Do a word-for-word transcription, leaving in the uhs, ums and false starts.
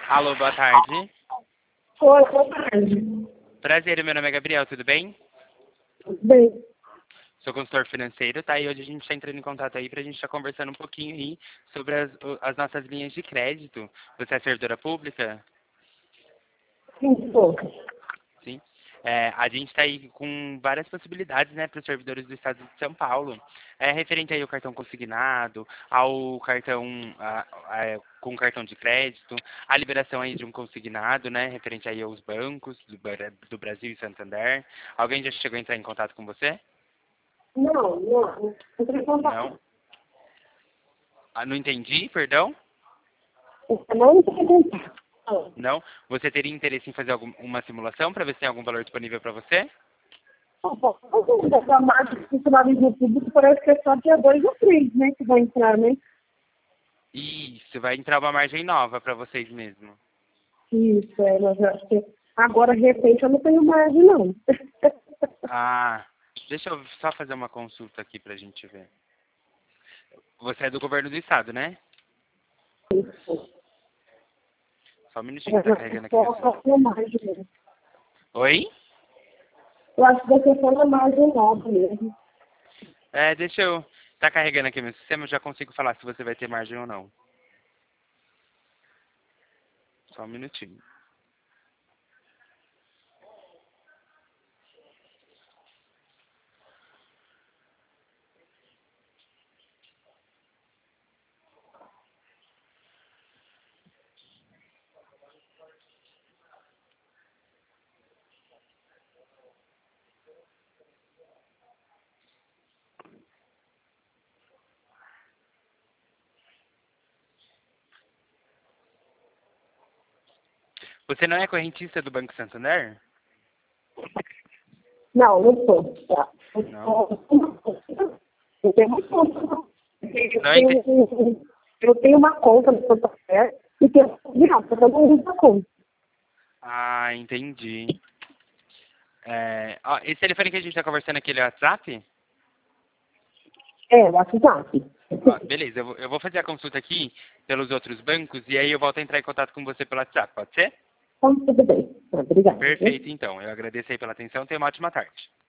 Alô, boa tarde. Oi, boa tarde. Prazer, meu nome é Gabriel, tudo bem? Tudo bem? Sou consultor financeiro, tá? E hoje a gente está entrando em contato aí pra gente estar conversando um pouquinho aí sobre as, o- as nossas linhas de crédito. Você é servidora pública? Sim, sou. Sim. É, a gente está aí com várias possibilidades, né, para os servidores do estado de São Paulo. É, referente aí ao cartão consignado, ao cartão a- a- com cartão de crédito, a liberação aí de um consignado, né, referente aí aos bancos do, Bra- do Brasil e Santander. Alguém já chegou a entrar em contato com você? Não, não. Entrei em contato. Não? Ah, não entendi, perdão? Eu não entrei em contato. Não. Não? Você teria interesse em fazer algum, uma simulação para ver se tem algum valor disponível para você? Bom, bom, da marca de funcionalismo público parece que é só dia dois ou três, né, que vai entrar, né? Isso, vai entrar uma margem nova para vocês mesmo. Isso, é, mas eu acho que agora, de repente, eu não tenho margem, não. Ah, deixa eu só fazer uma consulta aqui pra gente ver. Você é do governo do estado, né? Só um minutinho, tá carregando aqui meu Só celular. só na margem mesmo. Oi? Eu acho que vai ser só na margem nova mesmo. É, deixa eu... Tá carregando aqui meu sistema, eu já consigo falar se você vai ter margem ou não. Só um minutinho. Você não é correntista do Banco Santander? Não, não sou. Tá? Eu Não. sou- eu tenho uma conta. Eu Não entendi. tenho, eu tenho uma conta no Santander e tenho virado, eu não uso a conta. Ah, entendi. É... Ó, esse telefone que a gente tá conversando aqui, ele é WhatsApp? É, o WhatsApp. Ó, beleza, eu vou, eu vou fazer a consulta aqui pelos outros bancos e aí eu volto a entrar em contato com você pelo WhatsApp, pode ser? Então, tudo bem. Obrigada. Perfeito, então. Eu agradeço aí pela atenção. Tenha uma ótima tarde.